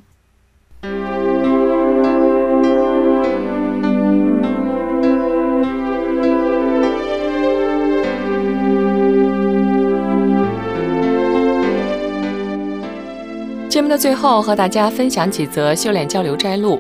节目的最后，和大家分享几则修炼交流摘录。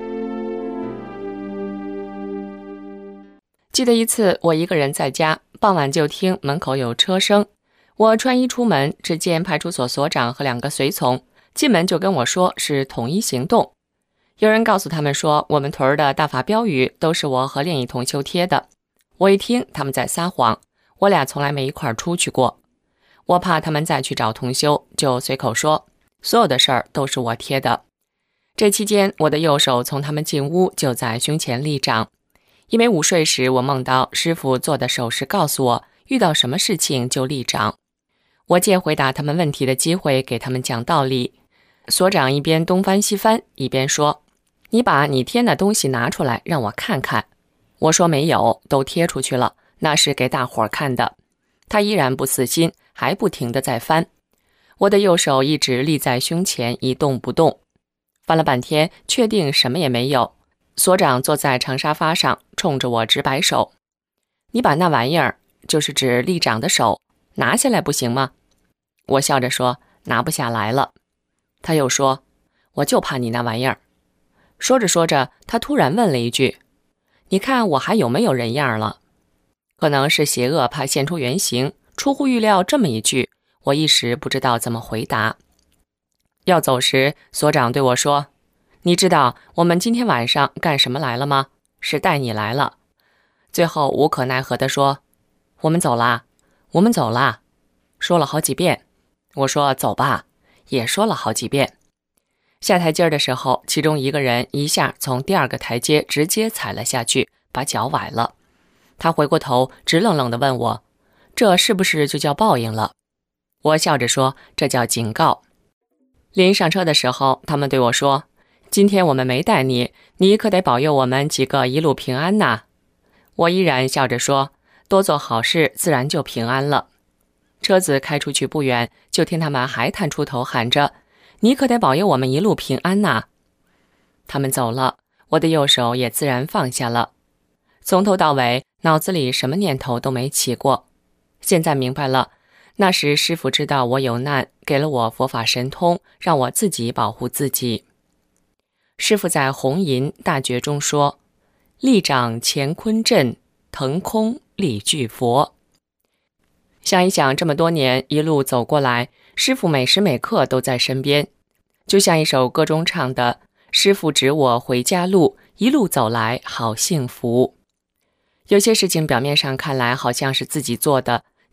记得一次，我一个人在家，傍晚就听门口有车声。我穿衣出门，只见派出所所长和2个随从进门就跟我说是统一行动。有人告诉他们说，我们屯的大法标语都是我和另一同修贴的。我一听他们在撒谎，我俩从来没一块出去过。我怕他们再去找同修，就随口说所有的事儿都是我贴的。这期间，我的右手从他们进屋就在胸前立掌，因为午睡时我梦到师父做的手势告诉我遇到什么事情就立掌。我借回答他们问题的机会给他们讲道理。所长一边东翻西翻，一边说：你把你贴的东西拿出来让我看看。我说没有，都贴出去了，那是给大伙儿看的。他依然不死心，还不停地在翻。我的右手一直立在胸前一动不动，翻了半天，确定什么也没有。所长坐在长沙发上，冲着我直摆手：你把那玩意儿，就是指立掌的手，拿下来不行吗？我笑着说：拿不下来了。他又说：我就怕你那玩意儿。说着说着，他突然问了一句：你看我还有没有人样了？可能是邪恶怕现出原形，出乎预料这么一句，我一时不知道怎么回答。要走时，所长对我说：你知道我们今天晚上干什么来了吗？是带你来了。最后无可奈何地说：我们走啦，我们走啦。说了好几遍。我说走吧，也说了好几遍。下台阶的时候，其中一个人一下从第2个台阶直接踩了下去，把脚崴了。他回过头直愣愣地问我：这是不是就叫报应了？我笑着说：这叫警告。临上车的时候，他们对我说：今天我们没带你，你可得保佑我们几个一路平安呐。我依然笑着说：多做好事，自然就平安了。车子开出去不远，就听他们还探出头喊着：你可得保佑我们一路平安呐。他们走了，我的右手也自然放下了。从头到尾，脑子里什么念头都没起过。现在明白了，那时师父知道我有难，给了我佛法神通，让我自己保护自己。师父在红银大觉中说：立掌乾坤阵，腾空立巨佛。想一想，这么多年一路走过来，师父每时每刻都在身边，就像一首歌中唱的：师父指我回家路，一路走来好幸福。有些事情表面上看来好像是自己做的，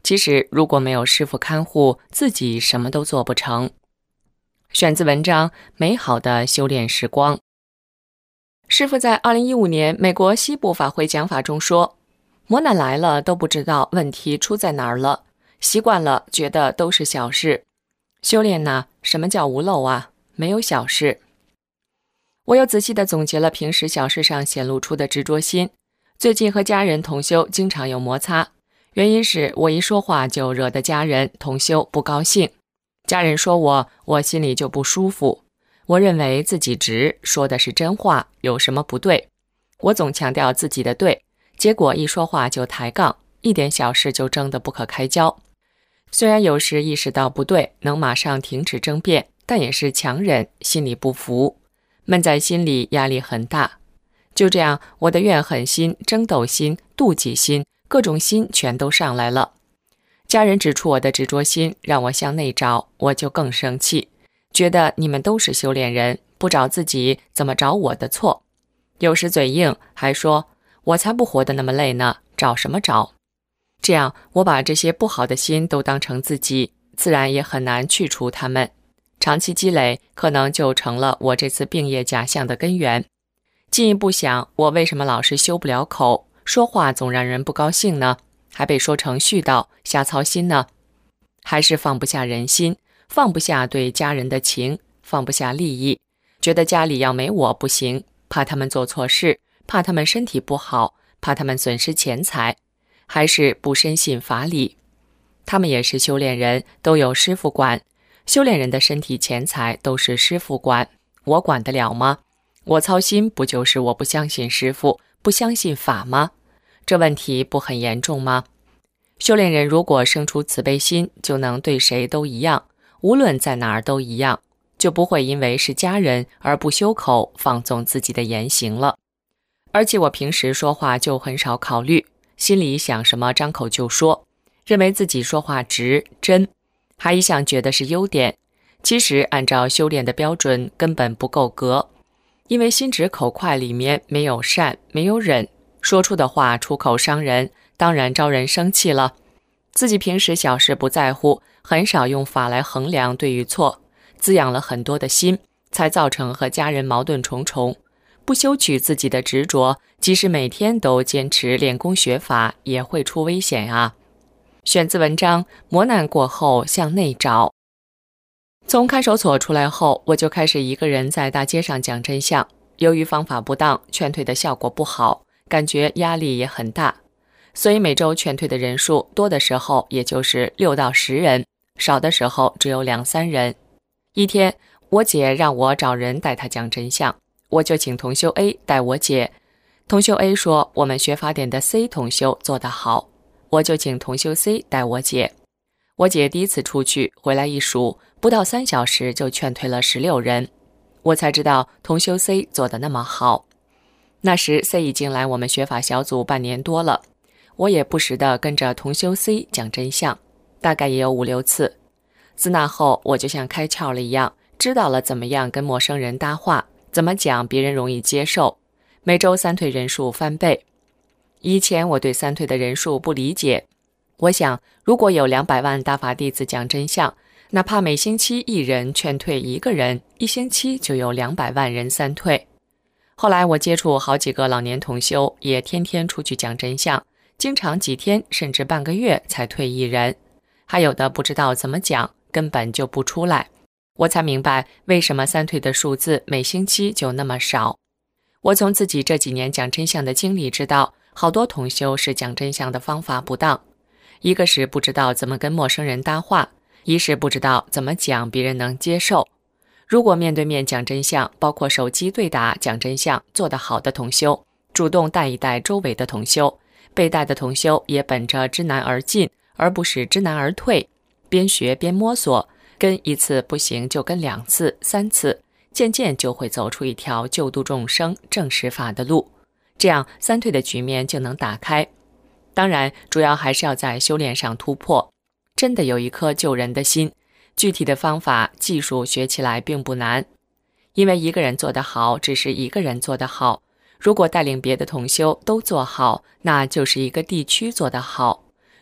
其实如果没有师父看护，自己什么都做不成。选自文章《美好的修炼时光》。师父在2015年美国西部法会讲法中说，磨难来了都不知道问题出在哪儿了，习惯了觉得都是小事。修炼呢，什么叫无漏啊？没有小事。我又仔细地总结了平时小事上显露出的执着心。最近和家人同修经常有摩擦，原因是我一说话就惹得家人同修不高兴。家人说我心里就不舒服。我认为自己直，说的是真话，有什么不对？我总强调自己的对，结果一说话就抬杠，一点小事就争得不可开交。虽然有时意识到不对，能马上停止争辩，但也是强忍，心里不服，闷在心里，压力很大。就这样，我的怨恨心、争斗心、妒忌心，各种心全都上来了。家人指出我的执着心，让我向内找，我就更生气，觉得你们都是修炼人，不找自己怎么找我的错？有时嘴硬，还说我才不活得那么累呢，找什么找？这样我把这些不好的心都当成自己，自然也很难去除它们。长期积累，可能就成了我这次病业假象的根源。进一步想，我为什么老是修不了口，说话总让人不高兴呢？还被说成絮叨、瞎操心呢？还是放不下人心，放不下对家人的情，放不下利益，觉得家里要没我不行，怕他们做错事，怕他们身体不好，怕他们损失钱财，还是不深信法理。他们也是修炼人，都有师父管，修炼人的身体钱财都是师父管，我管得了吗？我操心不就是我不相信师父，不相信法吗？这问题不很严重吗？修炼人如果生出慈悲心，就能对谁都一样，无论在哪儿都一样，就不会因为是家人而不修口，放纵自己的言行了。而且我平时说话就很少考虑，心里想什么张口就说，认为自己说话直真，还一向觉得是优点。其实按照修炼的标准根本不够格，因为心直口快里面没有善，没有忍，说出的话出口伤人，当然招人生气了。自己平时小事不在乎，很少用法来衡量对与错，滋养了很多的心，才造成和家人矛盾重重。不修取自己的执着，即使每天都坚持练功学法，也会出危险啊。选自文章《磨难过后向内找》。从看守所出来后，我就开始一个人在大街上讲真相。由于方法不当，劝退的效果不好，感觉压力也很大，所以每周劝退的人数多的时候也就是6到10人，少的时候只有2、3人。一天，我姐让我找人带她讲真相，我就请同修 A 带我姐。同修 A 说我们学法典的 C 同修做得好，我就请同修 C 带我姐。我姐第一次出去回来一数，不到3小时就劝退了16人，我才知道同修 C 做得那么好。那时 C 已经来我们学法小组半年多了，我也不时地跟着同修 C 讲真相，大概也有5、6次。自那后，我就像开窍了一样，知道了怎么样跟陌生人搭话，怎么讲别人容易接受。每周三退人数翻倍。以前我对三退的人数不理解，我想如果有200万大法弟子讲真相，哪怕每星期1人劝退1个人，1星期就有200万人三退。后来我接触好几个老年同修，也天天出去讲真相，经常几天甚至半个月才退1人，还有的不知道怎么讲，根本就不出来。我才明白为什么三退的数字每星期就那么少。我从自己这几年讲真相的经历知道，好多同修是讲真相的方法不当，一个是不知道怎么跟陌生人搭话，一是不知道怎么讲别人能接受。如果面对面讲真相，包括手机对答讲真相做得好的同修，主动带一带周围的同修，被带的同修也本着知难而进，而不是知难而退，边学边摸索，跟1次不行就跟2次、3次，渐渐就会走出一条救度众生、正实法的路，这样三退的局面就能打开。当然，主要还是要在修炼上突破，真的有一颗救人的心。具体的方法、技术学起来并不难，因为一个人做得好，只是一个人做得好。如果带领别的同修都做好，那就是一个地区做得好。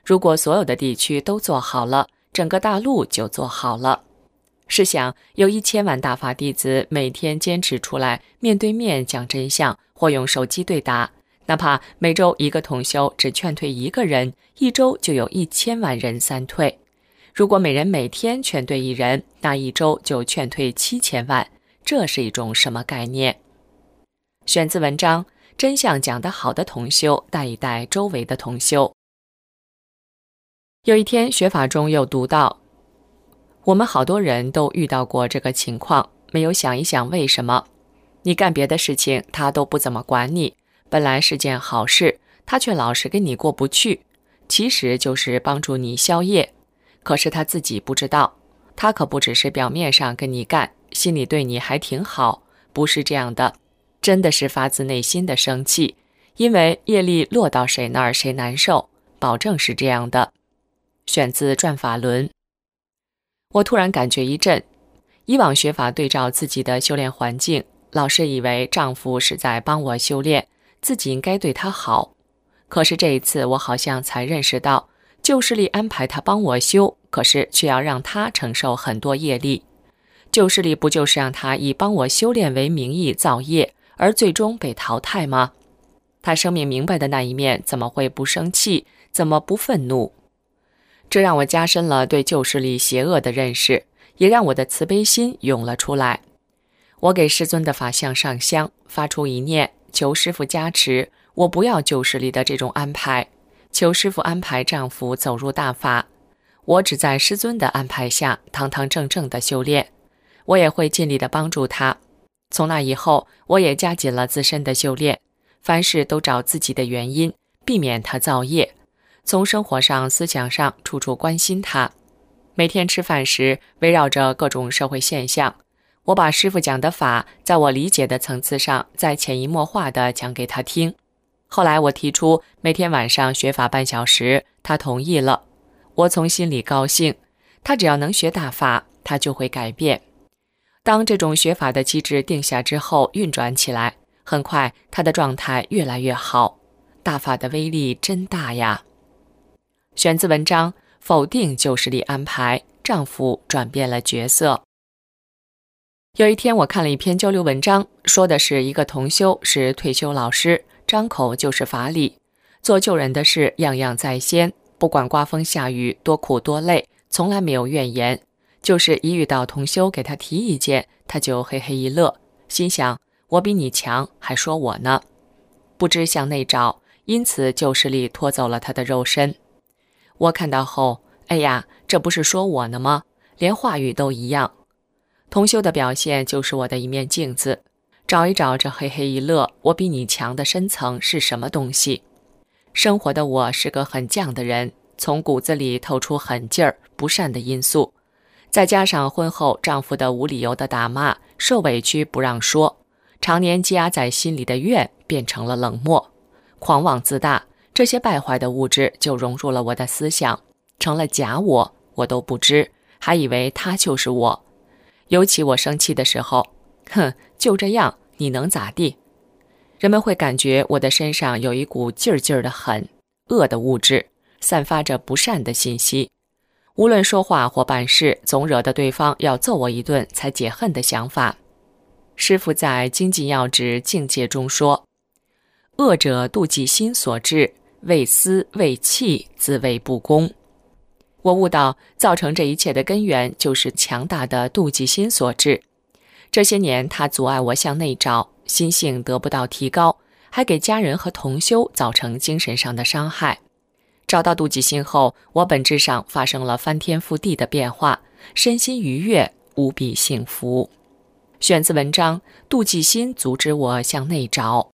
如果所有的地区都做好了，整个大陆就做好了。试想，有1000万大法弟子每天坚持出来面对面讲真相，或用手机对答，哪怕每周一个同修只劝退1个人，1周就有1000万人3退。如果每人每天劝对1人，那1周就劝退7000万，这是一种什么概念？选自文章，真相讲得好的同修带一带周围的同修。有一天学法中又读到，我们好多人都遇到过这个情况，没有想一想为什么。你干别的事情他都不怎么管你，本来是件好事，他却老是跟你过不去，其实就是帮助你消业。可是他自己不知道，他可不只是表面上跟你干，心里对你还挺好，不是这样的，真的是发自内心的生气，因为业力落到谁那儿谁难受，保证是这样的。选自《转法轮》。我突然感觉一震，以往学法对照自己的修炼环境，老是以为丈夫是在帮我修炼，自己应该对他好。可是这一次我好像才认识到，旧势力安排他帮我修，可是却要让他承受很多业力。旧势力不就是让他以帮我修炼为名义造业，而最终被淘汰吗？他生命明白的那一面，怎么会不生气，怎么不愤怒？这让我加深了对旧势力邪恶的认识，也让我的慈悲心涌了出来。我给师尊的法像上香，发出一念，求师父加持，我不要旧势力的这种安排，求师父安排丈夫走入大法，我只在师尊的安排下堂堂正正的修炼，我也会尽力的帮助他。从那以后，我也加紧了自身的修炼，凡事都找自己的原因，避免他造业。从生活上、思想上处处关心他。每天吃饭时，围绕着各种社会现象，我把师父讲的法，在我理解的层次上，再潜移默化地讲给他听。后来我提出每天晚上学法半小时，他同意了。我从心里高兴，他只要能学大法，他就会改变。当这种学法的机制定下之后，运转起来，很快他的状态越来越好。大法的威力真大呀！选自文章，否定旧势力安排，丈夫转变了角色。有一天我看了一篇交流文章，说的是一个同修是退休老师，张口就是法理，做救人的事样样在先，不管刮风下雨，多苦多累，从来没有怨言，就是一遇到同修给他提意见，他就嘿嘿一乐，心想我比你强，还说我呢，不知向内找，因此旧势力拖走了他的肉身。我看到后，哎呀，这不是说我呢吗？连话语都一样。同修的表现就是我的一面镜子，找一找这嘿嘿一乐，我比你强的深层是什么东西？生活的我是个很犟的人，从骨子里透出狠劲儿、不善的因素，再加上婚后丈夫的无理由的打骂，受委屈不让说，常年积压在心里的怨变成了冷漠，狂妄自大，这些败坏的物质就融入了我的思想，成了假我，我都不知，还以为他就是我。尤其我生气的时候，哼，就这样，你能咋地？人们会感觉我的身上有一股劲儿的狠、恶的物质，散发着不善的信息。无论说话或办事，总惹得对方要揍我一顿才解恨的想法。师父在《精进要旨境界》中说，恶者妒忌心所致，为私为气，自谓不公。我悟到，造成这一切的根源就是强大的妒忌心所致。这些年，它阻碍我向内找，心性得不到提高，还给家人和同修造成精神上的伤害。找到妒忌心后，我本质上发生了翻天覆地的变化，身心愉悦，无比幸福。选自文章，妒忌心阻止我向内找。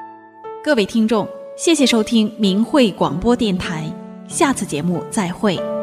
各位听众，谢谢收听明慧广播电台，下次节目再会。